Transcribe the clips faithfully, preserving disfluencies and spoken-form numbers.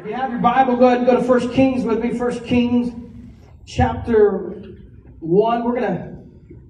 If you have your Bible, go ahead and go to First Kings with me. First Kings chapter one. We're gonna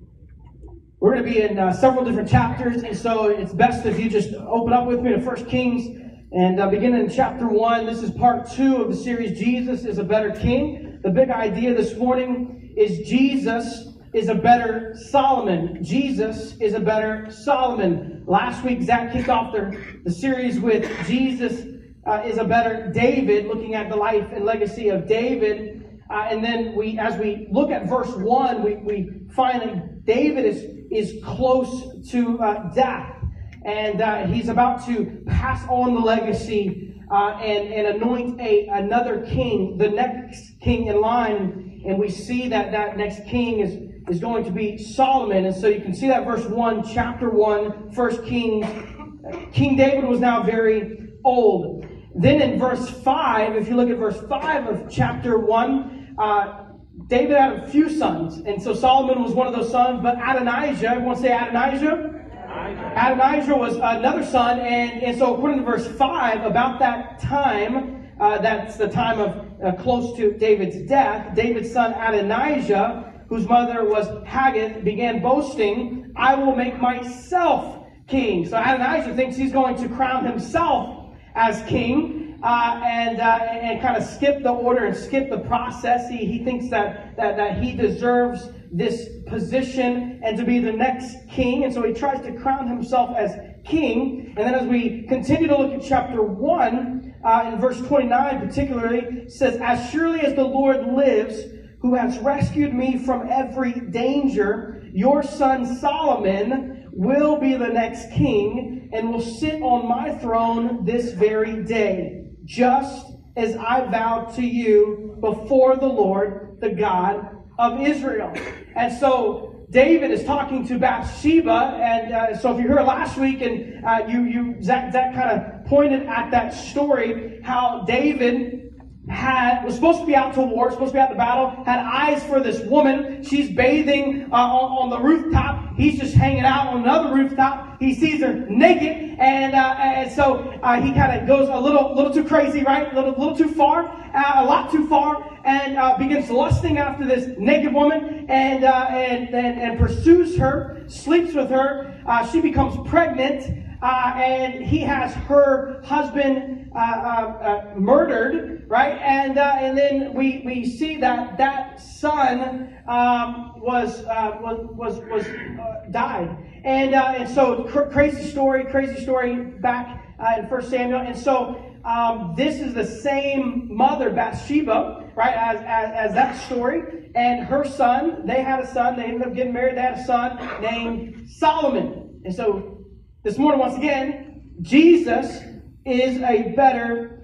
we're gonna be in uh, several different chapters, and so it's best if you just open up with me to First Kings and uh, begin in chapter one. This is part two of the series. Jesus is a better King. The big idea this morning is Jesus is a better Solomon. Jesus is a better Solomon. Last week, Zach kicked off the, the series with Jesus uh, is a better David, looking at the life and legacy of David. Uh, and then we, as we look at verse one, we, we find that David is, is close to uh, death. And uh, he's about to pass on the legacy uh, and, and anoint a, another king, the next king in line. And we see that that next king is is going to be Solomon. And so you can see that verse one, chapter one, First Kings. King David was now very old. Then in verse five, if you look at verse five of chapter one, uh, David had a few sons. And so Solomon was one of those sons. But Adonijah, everyone say Adonijah? Adonijah. Adonijah was another son. And, and so according to verse five, about that time, uh, that's the time of uh, close to David's death, David's son Adonijah, whose mother was Haggith, began boasting, I will make myself king. So Adonijah thinks he's going to crown himself as king uh, and uh, and kind of skip the order and skip the process. He, he thinks that, that, that he deserves this position and to be the next king. And so he tries to crown himself as king. And then as we continue to look at chapter one, uh, in verse twenty-nine particularly, it says, as surely as the Lord lives, who has rescued me from every danger, your son Solomon will be the next king and will sit on my throne this very day, just as I vowed to you before the Lord, the God of Israel. And so David is talking to Bathsheba, and uh, so if you heard last week, and uh, you, you Zach, Zach kind of pointed at that story, how David had was supposed to be out to war, supposed to be out to battle, had eyes for this woman. She's bathing uh, on, on the rooftop. He's just hanging out on another rooftop. He sees her naked, and uh, and so uh, he kind of goes a little little too crazy, right? A little, little too far, uh, a lot too far, and uh, begins lusting after this naked woman, and uh, and, and and pursues her, sleeps with her. Uh, she becomes pregnant. Uh, and he has her husband uh, uh, uh, murdered, right? And uh, and then we, we see that that son um, was uh, was was, was uh, died, and uh, and so cr- crazy story, crazy story back uh, in First Samuel, and so um, this is the same mother, Bathsheba, right? As, as as that story, and her son, they had a son. They ended up getting married. They had a son named Solomon, and so. This morning, once again, Jesus is a better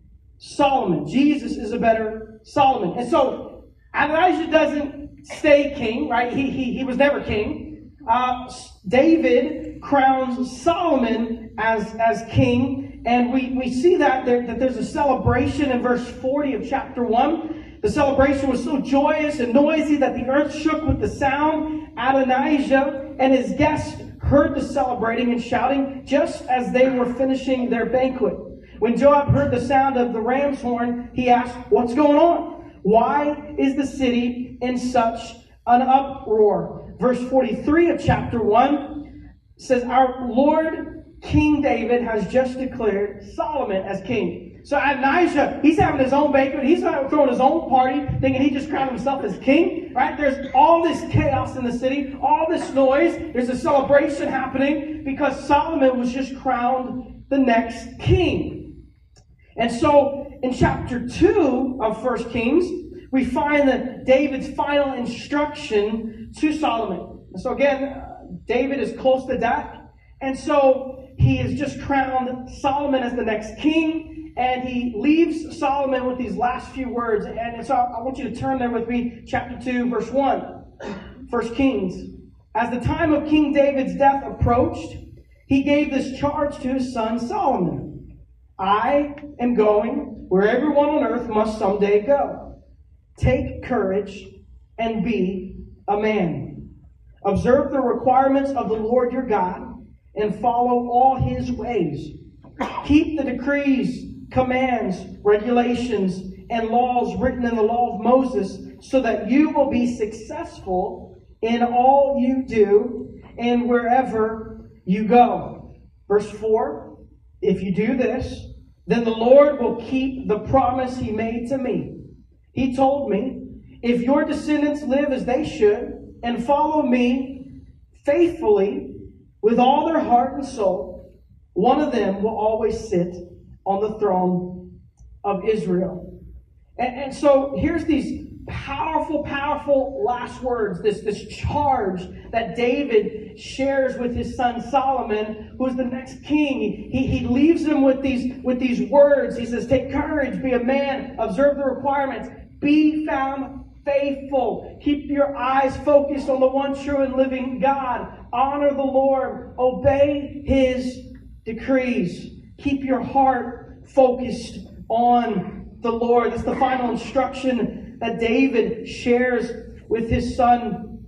Solomon. Jesus is a better Solomon. And so, Adonijah doesn't stay king, right? He, he, he was never king. Uh, David crowns Solomon as, as king. And we, we see that, there, that there's a celebration in verse forty of chapter one. The celebration was so joyous and noisy that the earth shook with the sound. Adonijah and his guests heard the celebrating and shouting just as they were finishing their banquet. When Joab heard the sound of the ram's horn, he asked, what's going on? Why is the city in such an uproar? Verse forty-three of chapter one says, our Lord King David has just declared Solomon as king. So Adonijah, he's having his own banquet. He's throwing his own party, thinking he just crowned himself as king, right? There's all this chaos in the city, all this noise. There's a celebration happening because Solomon was just crowned the next king. And so in chapter two of First Kings, we find that David's final instruction to Solomon. And so again, David is close to death. And so he has just crowned Solomon as the next king. And he leaves Solomon with these last few words. And so I want you to turn there with me, chapter two, verse one. First Kings. As the time of King David's death approached, he gave this charge to his son Solomon. I am going where everyone on earth must someday go. Take courage and be a man. Observe the requirements of the Lord your God and follow all his ways. Keep the decrees commands, regulations, and laws written in the law of Moses, so that you will be successful in all you do and wherever you go. Verse four, if you do this, then the Lord will keep the promise He made to me. He told me, if your descendants live as they should and follow me faithfully with all their heart and soul, one of them will always sit on the throne of Israel. And, and so here's these powerful, powerful last words, this, this charge that David shares with his son Solomon, who is the next king. He, he leaves him with these, with these words. He says, take courage, be a man, observe the requirements, be found faithful. Keep your eyes focused on the one true and living God. Honor the Lord. Obey His decrees. Keep your heart focused on the Lord. That's the final instruction that David shares with his son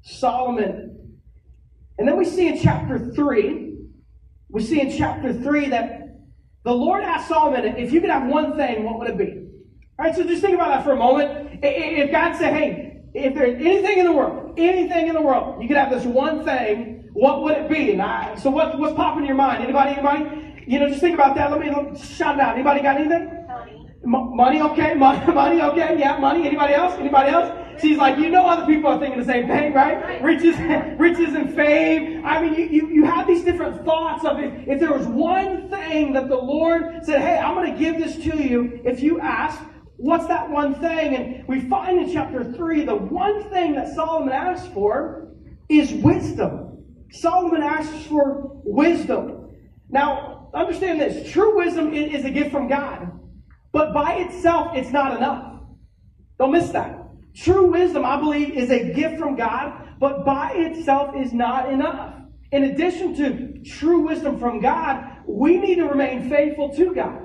Solomon. And then we see in chapter three, we see in chapter three that the Lord asked Solomon, if you could have one thing, what would it be? All right, so just think about that for a moment. If God said, hey, if there's anything in the world, anything in the world, you could have this one thing, what would it be? And I, so what, what's popping in your mind? Anybody, anybody? You know, just think about that. Let me let, shout it out. Anybody got anything? Money. M- money, okay. Money, money, okay. Yeah, money. Anybody else? Anybody else? She's like, you know other people are thinking the same thing, right? Riches, riches and fame. I mean, you, you, you have these different thoughts of it. If there was one thing that the Lord said, hey, I'm going to give this to you if you ask, what's that one thing? And we find in chapter three, the one thing that Solomon asks for is wisdom. Solomon asks for wisdom. Now, understand this. True wisdom is a gift from God. But by itself, it's not enough. Don't miss that. True wisdom, I believe, is a gift from God, but by itself is not enough. In addition to true wisdom from God, we need to remain faithful to God.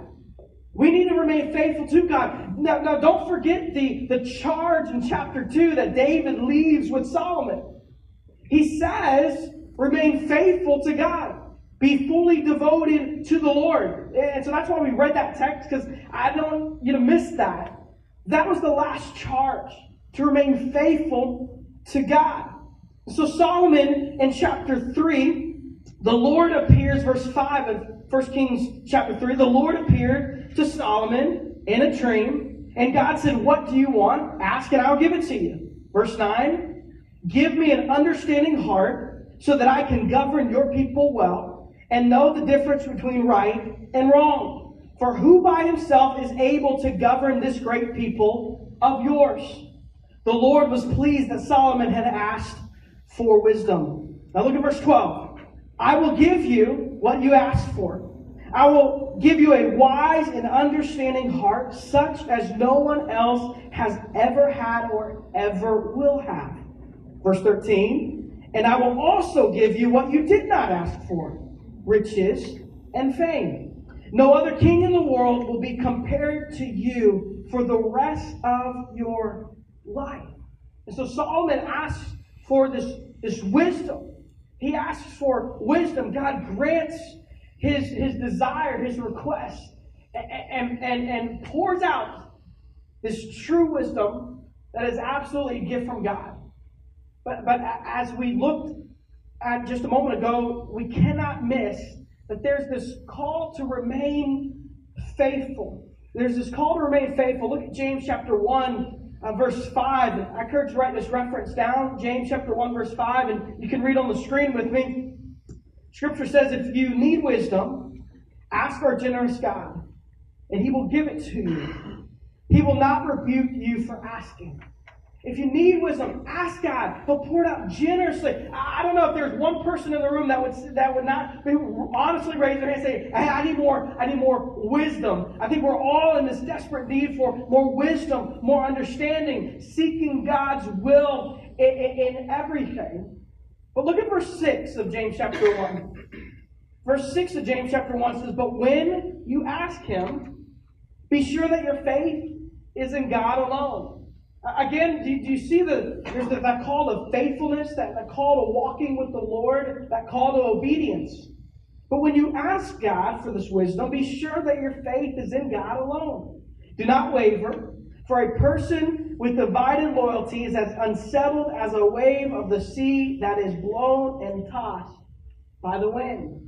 We need to remain faithful to God. Now, now don't forget the, the charge in chapter two that David leaves with Solomon. He says, remain faithful to God. Be fully devoted to the Lord. And so that's why we read that text, because I don't want you to miss that. That was the last charge, to remain faithful to God. So Solomon in chapter three, the Lord appears, verse five of First Kings chapter three, the Lord appeared to Solomon in a dream, and God said, what do you want? Ask and I'll give it to you. Verse nine, give me an understanding heart so that I can govern your people well and know the difference between right and wrong. For who by himself is able to govern this great people of yours? The Lord was pleased that Solomon had asked for wisdom. Now look at verse twelve. I will give you what you asked for. I will give you a wise and understanding heart, such as no one else has ever had or ever will have. Verse thirteen. And I will also give you what you did not ask for, riches and fame. No other king in the world will be compared to you for the rest of your life. And so Solomon asks for this, this wisdom. He asks for wisdom. God grants his, his desire, his request, and, and, and pours out this true wisdom that is absolutely a gift from God. But, but as we looked at just a moment ago, we cannot miss that there's this call to remain faithful. There's this call to remain faithful. Look at James chapter one, uh, verse five. I encourage you to write this reference down. James chapter one, verse five, and you can read on the screen with me. Scripture says, if you need wisdom, ask our generous God, and He will give it to you. He will not rebuke you for asking. If you need wisdom, ask God. He'll pour it out generously. I don't know if there's one person in the room that would that would not be honestly raise their hand and say, hey, I need more, I need more wisdom. I think we're all in this desperate need for more wisdom, more understanding, seeking God's will in, in, in everything. But look at verse six of James chapter one. Verse six of James chapter one says, but when you ask Him, be sure that your faith is in God alone. Again, do, do you see the there's the, that call of faithfulness, that, that call to walking with the Lord, that call to obedience. But when you ask God for this wisdom, be sure that your faith is in God alone. Do not waver, for a person with divided loyalty is as unsettled as a wave of the sea that is blown and tossed by the wind.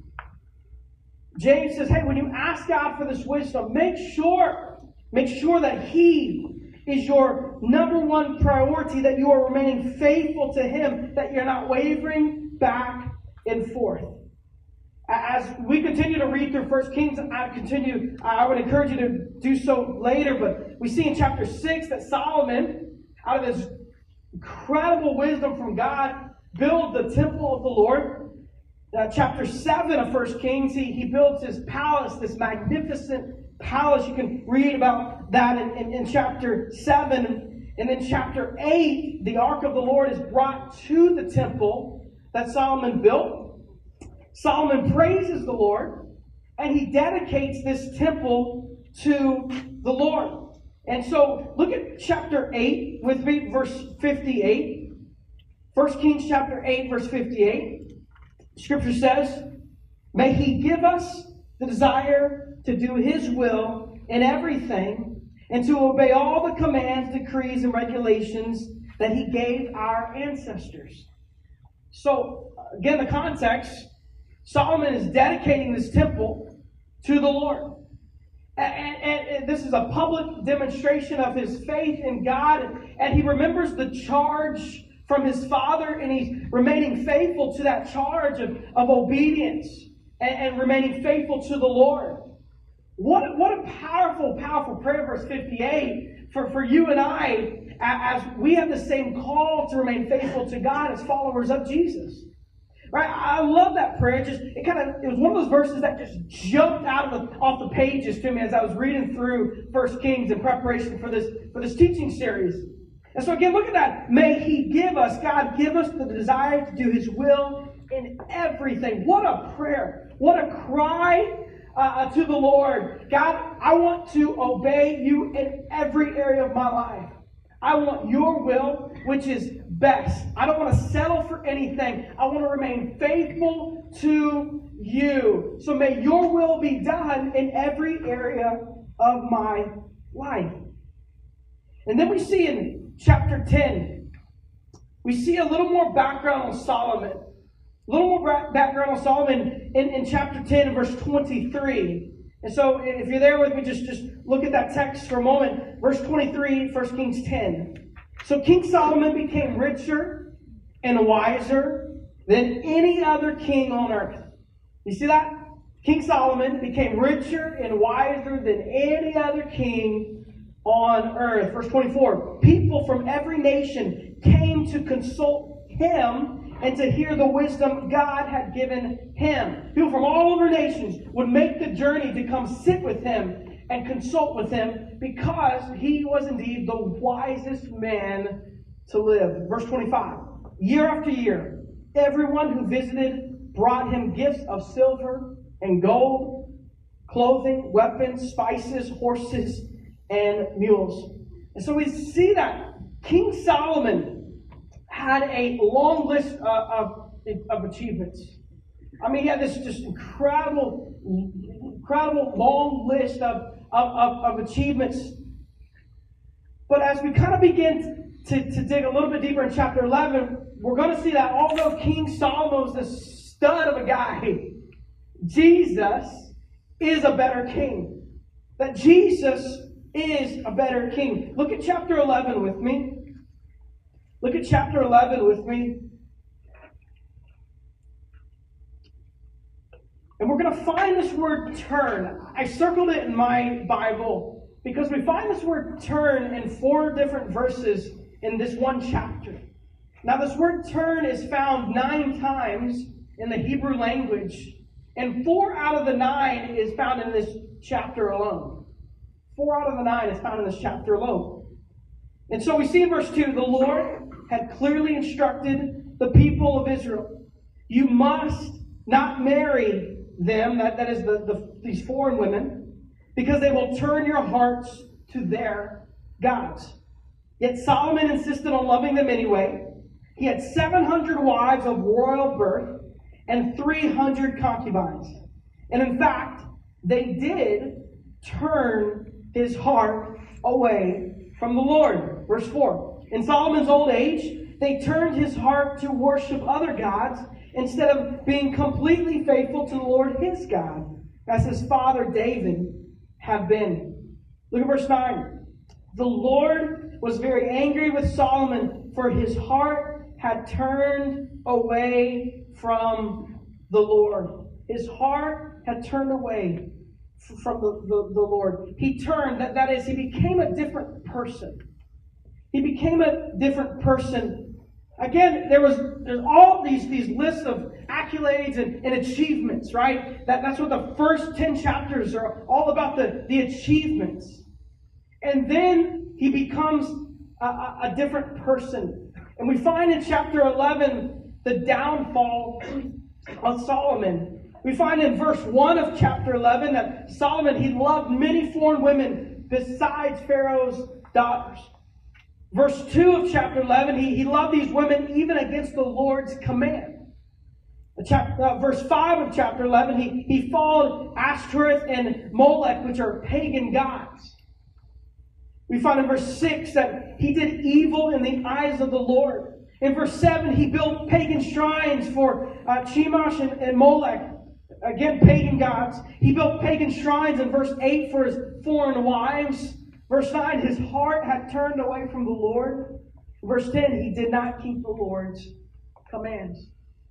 James says, hey, when you ask God for this wisdom, make sure, make sure that He is your number one priority, that you are remaining faithful to Him, that you're not wavering back and forth. As we continue to read through First Kings, I continue. I would encourage you to do so later. But we see in chapter six that Solomon, out of his incredible wisdom from God, built the temple of the Lord. Uh, chapter seven of First Kings, he, he builds his palace, this magnificent palace. You can read about that in, in, in chapter seven. And then chapter eight, the ark of the Lord is brought to the temple that Solomon built. Solomon praises the Lord, and he dedicates this temple to the Lord. And so, look at chapter eight with me, verse fifty-eight. First Kings chapter eight, verse fifty-eight. Scripture says, may He give us the desire to do His will in everything, and to obey all the commands, decrees, and regulations that He gave our ancestors. So, again, the context, Solomon is dedicating this temple to the Lord. And, and, and this is a public demonstration of his faith in God. And he remembers the charge from his father, and he's remaining faithful to that charge of, of obedience and, and remaining faithful to the Lord. What, what a powerful, powerful prayer, verse fifty-eight, for, for you and I, as we have the same call to remain faithful to God as followers of Jesus. Right? I love that prayer. It just it kind of it was one of those verses that just jumped out of the, off the pages to me as I was reading through First Kings in preparation for this for this teaching series. And so again, look at that. May He give us, God give us the desire to do His will in everything. What a prayer. What a cry uh, to the Lord. God, I want to obey You in every area of my life. I want Your will, which is best. I don't want to settle for anything. I want to remain faithful to You. So may Your will be done in every area of my life. And then we see in chapter ten, we see a little more background on Solomon. A little more background on Solomon in, in chapter ten, verse twenty-three. And so if you're there with me, just, just look at that text for a moment. Verse twenty-three, First Kings ten. So King Solomon became richer and wiser than any other king on earth. You see that? King Solomon became richer and wiser than any other king on earth. Verse twenty-four. People from every nation came to consult him and to hear the wisdom God had given him. People from all over nations would make the journey to come sit with him and consult with him, because he was indeed the wisest man to live. Verse twenty-five. Year after year, everyone who visited brought him gifts of silver and gold, clothing, weapons, spices, horses, and mules. And so we see that King Solomon had a long list uh, of, of achievements. I mean, he had this just incredible, incredible long list of, of, of, of achievements. But as we kind of begin to, to dig a little bit deeper in chapter eleven, we're going to see that although King Solomon was a stud of a guy, Jesus is a better king. That Jesus is a better king. Look at chapter eleven with me. Look at chapter eleven with me. And we're going to find this word turn. I circled it in my Bible because we find this word turn in four different verses in this one chapter. Now, this word turn is found nine times in the Hebrew language, and four out of the nine is found in this chapter alone. Four out of the nine is found in this chapter alone. And so we see in verse two, the Lord had clearly instructed the people of Israel, you must not marry them, that, that is the, the, these foreign women, because they will turn your hearts to their gods. Yet Solomon insisted on loving them anyway. He had seven hundred wives of royal birth and three hundred concubines. And in fact, they did turn his heart away from the Lord. Verse four. In Solomon's old age, they turned his heart to worship other gods instead of being completely faithful to the Lord his God, as his father David had been. Look at verse nine. The Lord was very angry with Solomon, for his heart had turned away from the Lord. His heart had turned away from the, the, the Lord. He turned, that, that is, he became a different person. He became a different person. Again, there was there's all these, these lists of accolades and, and achievements, right? That, that's what the first ten chapters are all about, the, the achievements. And then he becomes a, a, a different person. And we find in chapter eleven the downfall of Solomon. We find in verse one of chapter eleven that Solomon, he loved many foreign women besides Pharaoh's daughters. Verse two of chapter eleven, he, he loved these women even against the Lord's command. Chapter, uh, verse five of chapter eleven, he, he followed Ashtoreth and Molech, which are pagan gods. We find in verse six that he did evil in the eyes of the Lord. In verse seven, he built pagan shrines for uh, Chemosh and, and Molech. Again, pagan gods. He built pagan shrines in verse eight for his foreign wives. Verse nine, his heart had turned away from the Lord. Verse ten, he did not keep the Lord's commands.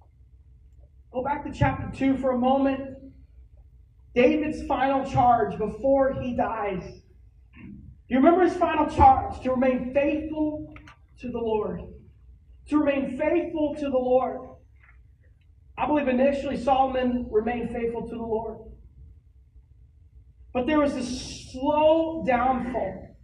Go back to chapter two for a moment. David's final charge before he dies. Do you remember his final charge? To remain faithful to the Lord. To remain faithful to the Lord. I believe initially Solomon remained faithful to the Lord. But there was this slow downfall.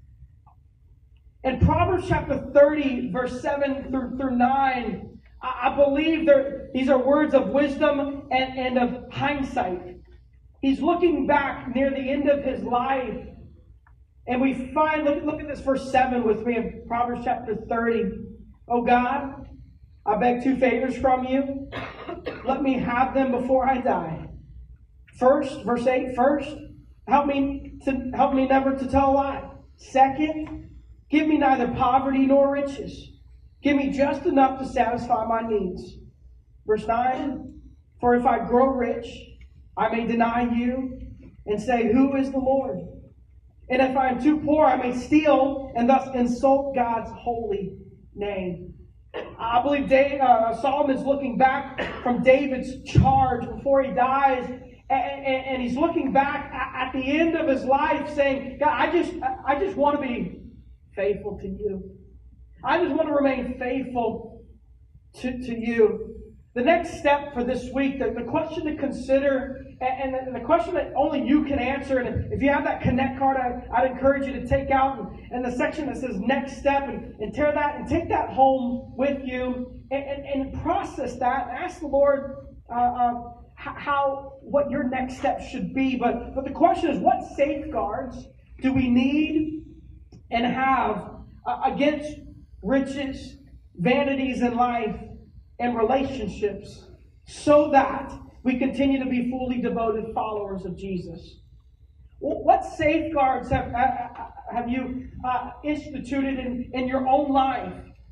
In Proverbs chapter thirty, verse seven through, through nine, I, I believe there, these are words of wisdom and, and of hindsight. He's looking back near the end of his life. And we find, look, look at this verse seven with me in Proverbs chapter thirty. Oh God, I beg two favors from you. Let me have them before I die. First, verse eight, first, help me to help me never to tell a lie. Second, give me neither poverty nor riches. Give me just enough to satisfy my needs. Verse nine, for if I grow rich, I may deny you and say, who is the Lord? And if I am too poor, I may steal and thus insult God's holy name. I believe David, uh, Solomon's looking back from David's charge before he dies, and, and, and he's looking back at, at the end of his life, saying, "God, I just, I just want to be faithful to you. I just want to remain faithful to, to you." The next step for this week, the, the question to consider, and, and the question that only you can answer, and if you have that Connect card, I, I'd encourage you to take out and, and the section that says next step, and, and tear that and take that home with you and, and, and process that. Ask the Lord uh, uh, how, what your next step should be. But, but the question is, what safeguards do we need and have uh, against riches, vanities in life, and relationships, so that we continue to be fully devoted followers of Jesus? What safeguards have, have you uh, instituted in, in your own life,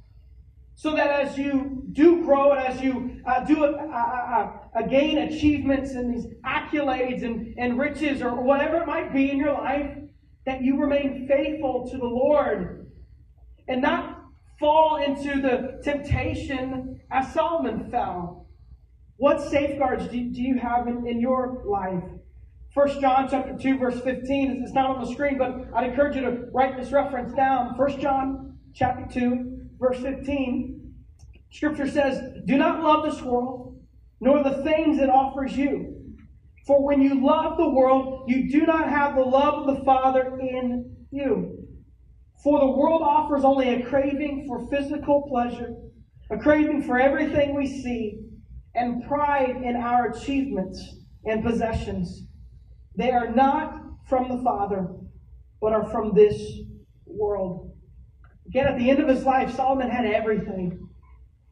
so that as you do grow and as you uh, do uh, uh, uh, gain achievements and these accolades and, and riches or whatever it might be in your life, that you remain faithful to the Lord and not fall into the temptation as Solomon fell? What safeguards do, do you have in, in your life? First John chapter two, verse fifteen. It's not on the screen, but I'd encourage you to write this reference down. First John chapter two, verse fifteen. Scripture says, do not love this world, nor the things it offers you. For when you love the world, you do not have the love of the Father in you. For the world offers only a craving for physical pleasure, a craving for everything we see, and pride in our achievements and possessions. They are not from the Father, but are from this world. Again, at the end of his life, Solomon had everything.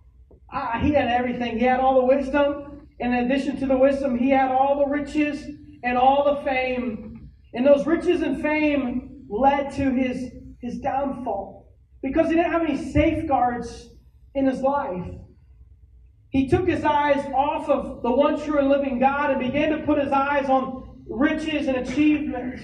Ah, he had everything. He had all the wisdom. In addition to the wisdom, he had all the riches. and all the fame. And those riches and fame led to his, his downfall because he didn't have any safeguards in his life. He took his eyes off of the one true and living God and began to put his eyes on riches and achievements.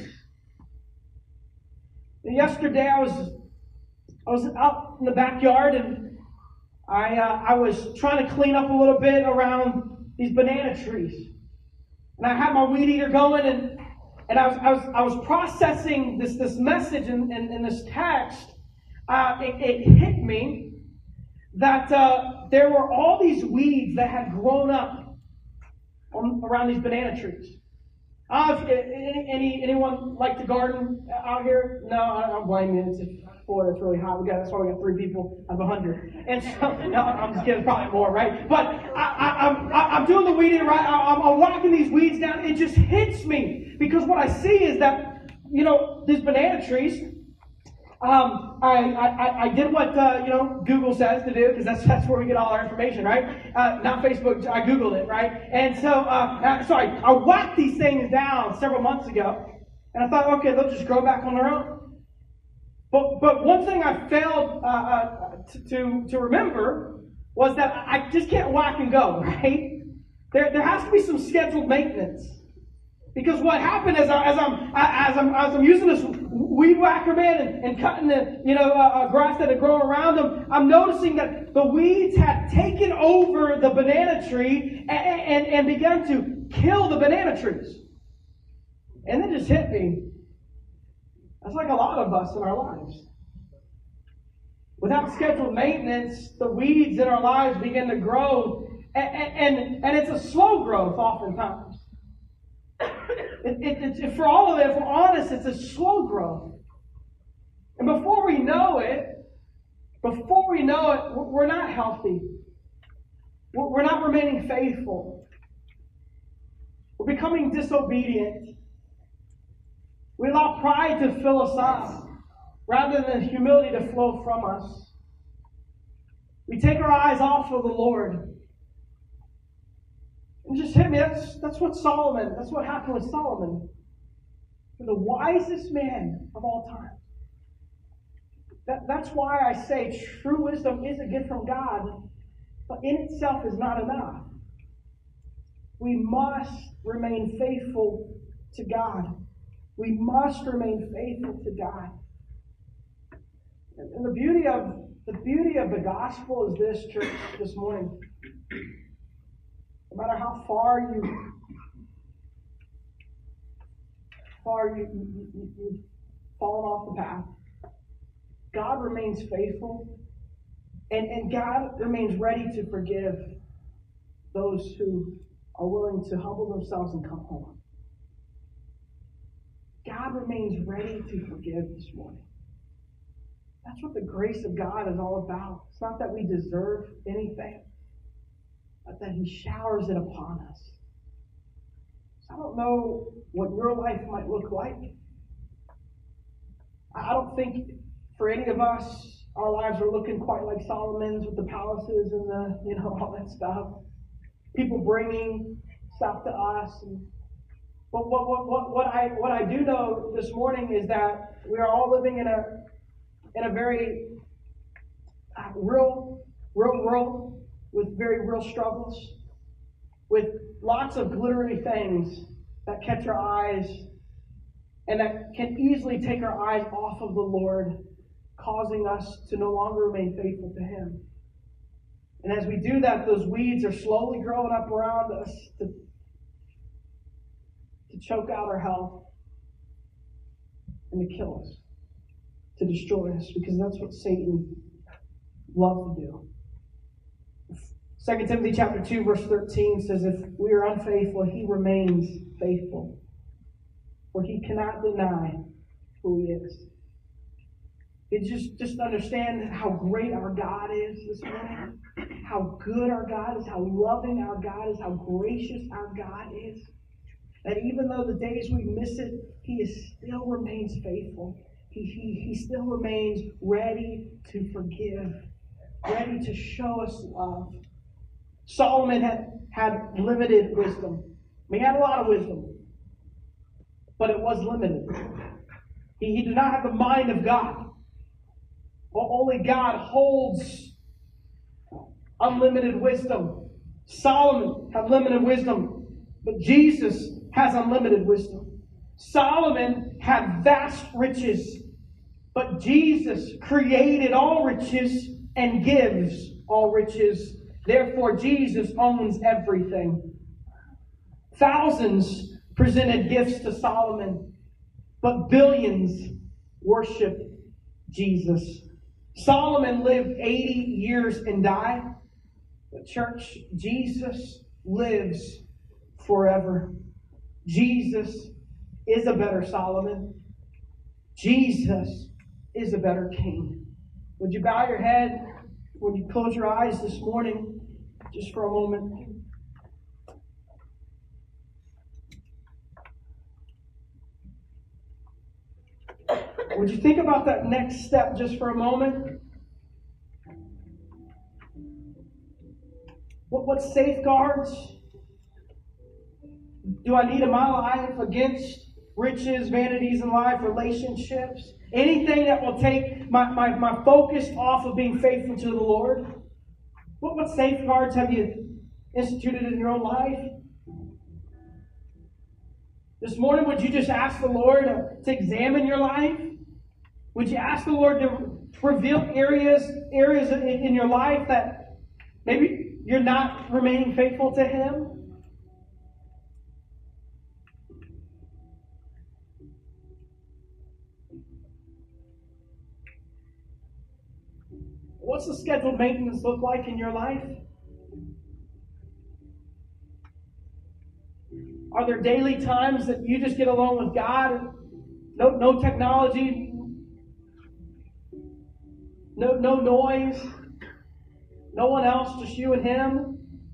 And yesterday I was I was out in the backyard and I uh, I was trying to clean up a little bit around these banana trees. And I had my weed eater going and and I was I was I was processing this this message in, in, in this text. Uh, it, it hit me that uh, there were all these weeds that had grown up on, around these banana trees. Uh, if, any, any anyone like to garden out here? No, I don't blame you. It's Florida, it's really hot. We got that's why we got three people out of a hundred. And so, no, I'm just kidding. Probably more, right? But I, I, I'm I'm doing the weeding right. I'm, I'm whacking these weeds down. It just hits me because what I see is that you know these banana trees. Um, I, I, I did what, uh, you know, Google says to do, because that's, that's where we get all our information, right? Uh, not Facebook, I Googled it, right? And so, uh, uh, sorry, I whacked these things down several months ago, and I thought, okay, they'll just grow back on their own. But, but one thing I failed, uh, uh, to, to, to remember was that I just can't whack and go, right? There, there has to be some scheduled maintenance. Because what happened is as I'm as I'm as I'm using this weed whacker man and, and cutting the you know uh, grass that had grown around them, I'm noticing that the weeds had taken over the banana tree and, and, and began to kill the banana trees. And it just hit me. That's like a lot of us in our lives. Without scheduled maintenance, the weeds in our lives begin to grow, and and, and it's a slow growth oftentimes. It, it, it, for all of it, if we're honest, it's a slow growth. And before we know it, before we know it, we're not healthy. We're not remaining faithful. We're becoming disobedient. We allow pride to fill us up rather than humility to flow from us. We take our eyes off of the Lord. And just hit me. That's, that's what Solomon, that's what happened with Solomon. The wisest man of all time. That, that's why I say true wisdom is a gift from God, but in itself is not enough. We must remain faithful to God. We must remain faithful to God. And the beauty of the beauty of the gospel is this, church, this morning. No matter how far you far you, you, you, you've fallen off the path, God remains faithful, and, and God remains ready to forgive those who are willing to humble themselves and come home. God remains ready to forgive this morning. That's what the grace of God is all about. It's not that we deserve anything, but that He showers it upon us. So I don't know what your life might look like. I don't think for any of us, our lives are looking quite like Solomon's with the palaces and the, you know, all that stuff. People bringing stuff to us. And, but what, what, what, what, I, what I do know this morning is that we are all living in a, in a very uh, real, real world with very real struggles, with lots of glittery things that catch our eyes and that can easily take our eyes off of the Lord, causing us to no longer remain faithful to Him. And as we do that, those weeds are slowly growing up around us to, to choke out our health and to kill us, to destroy us, because that's what Satan loves to do. Second Timothy chapter two, verse thirteen says, if we are unfaithful, He remains faithful, for He cannot deny who He is. It just, just understand how great our God is this morning, how good our God is, how loving our God is, how gracious our God is. That even though the days we miss it, He is still remains faithful. He, he, he still remains ready to forgive, ready to show us love. Solomon had, had limited wisdom. I mean, he had a lot of wisdom. but it was limited. He, he did not have the mind of God. Well, only God holds unlimited wisdom. Solomon had limited wisdom, but Jesus has unlimited wisdom. Solomon had vast riches, but Jesus created all riches and gives all riches. Therefore, Jesus owns everything. Thousands presented gifts to Solomon, but billions worshiped Jesus. Solomon lived eighty years and died. But church, Jesus lives forever. Jesus is a better Solomon. Jesus is a better king. Would you bow your head? Would you close your eyes this morning just for a moment? Would you think about that next step just for a moment? What, what safeguards do I need in my life against riches, vanities in life, relationships? Anything that will take my, my, my focus off of being faithful to the Lord? What, what safeguards have you instituted in your own life? This morning, would you just ask the Lord to, to examine your life? Would you ask the Lord to reveal areas, areas in, in your life that maybe you're not remaining faithful to Him? What's the scheduled maintenance look like in your life? Are there daily times that you just get alone with God? No, no technology, no, no noise, no one else, just you and Him?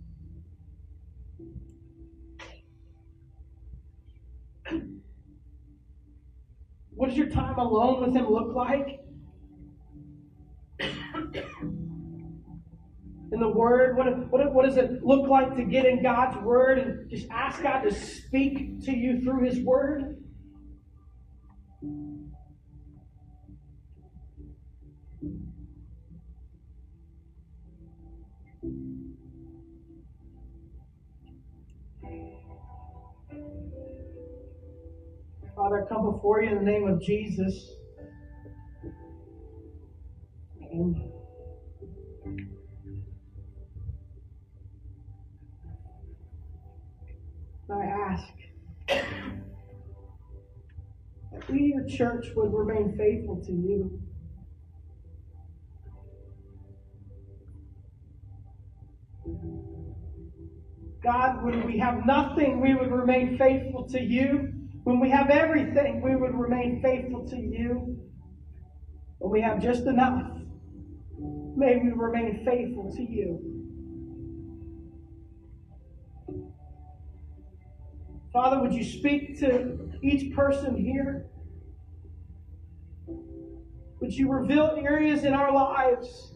What does your time alone with Him look like? In the Word, what, what, what does it look like to get in God's Word and just ask God to speak to you through His Word? Father, I come before you in the name of Jesus. And I ask that we, your church, would remain faithful to you. God, when we have nothing, we would remain faithful to you. When we have everything, we would remain faithful to you. When we have just enough, may we remain faithful to you. Father, would you speak to each person here? Would you reveal areas in our lives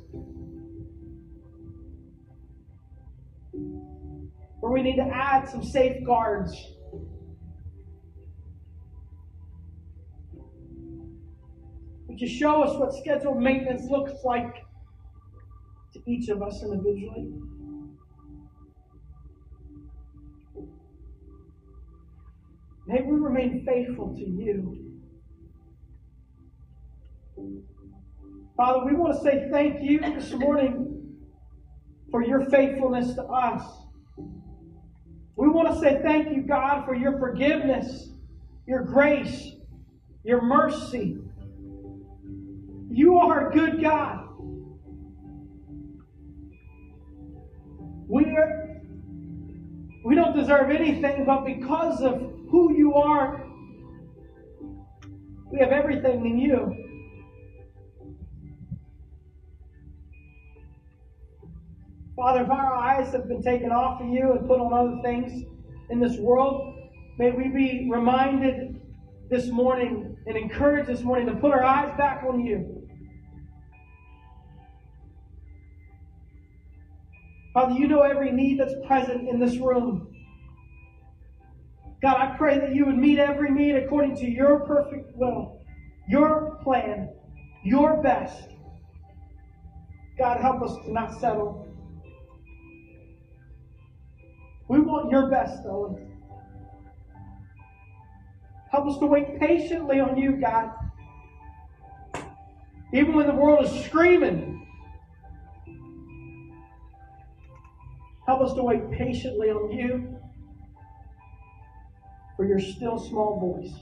where we need to add some safeguards? Would you show us what scheduled maintenance looks like to each of us individually? May we remain faithful to you. Father, we want to say thank you this morning for your faithfulness to us. We want to say thank you, God, for your forgiveness, your grace, your mercy. You are a good God. We are, we don't deserve anything, but because of who you are, we have everything in you. Father, if our eyes have been taken off of you and put on other things in this world, may we be reminded this morning and encouraged this morning to put our eyes back on you. Father, you know every need that's present in this room. God, I pray that you would meet every need according to your perfect will, your plan, your best. God, help us to not settle. We want your best, though. Help us to wait patiently on you, God. Even when the world is screaming, help us to wait patiently on you for your still small voice.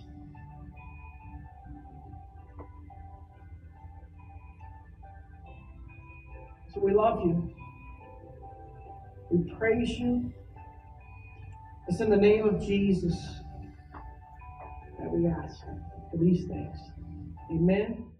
So we love you. We praise you. It's in the name of Jesus that we ask for these things. Amen.